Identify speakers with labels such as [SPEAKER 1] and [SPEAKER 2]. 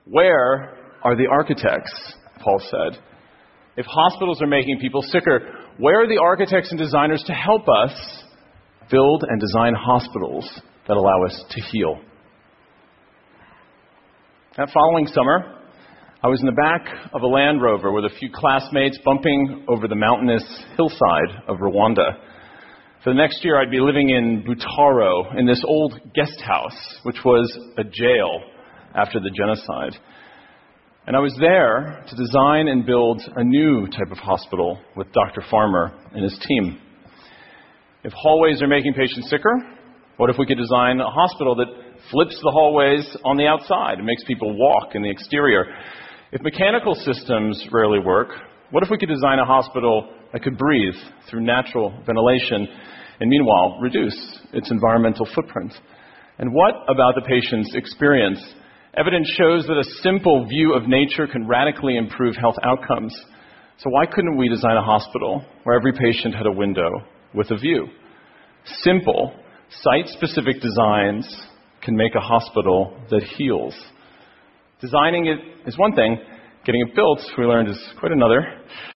[SPEAKER 1] Where are the architects? Paul said. If hospitals are making people sicker, where are the architects and designers to help us build and design hospitals that allow us to heal? That following summer, I was in the back of a Land Rover with a few classmates bumping over the mountainous hillside of Rwanda. For the next year, I'd be living in Butaro, in this old guest house, which was a jail after the genocide. And I was there to design and build a new type of hospital with Dr. Farmer and his team. If hallways are making patients sicker, what if we could design a hospital that flips the hallways on the outside and makes people walk in the exterior? If mechanical systems rarely work, what if we could design a hospital that could breathe through natural ventilation and meanwhile reduce its environmental footprint? And what about the patient's experience? Evidence shows that a simple view of nature can radically improve health outcomes. So why couldn't we design a hospital where every patient had a window with a view? Simple, site-specific designs can make a hospital that heals. Designing it is one thing, getting it built, we learned, is quite another.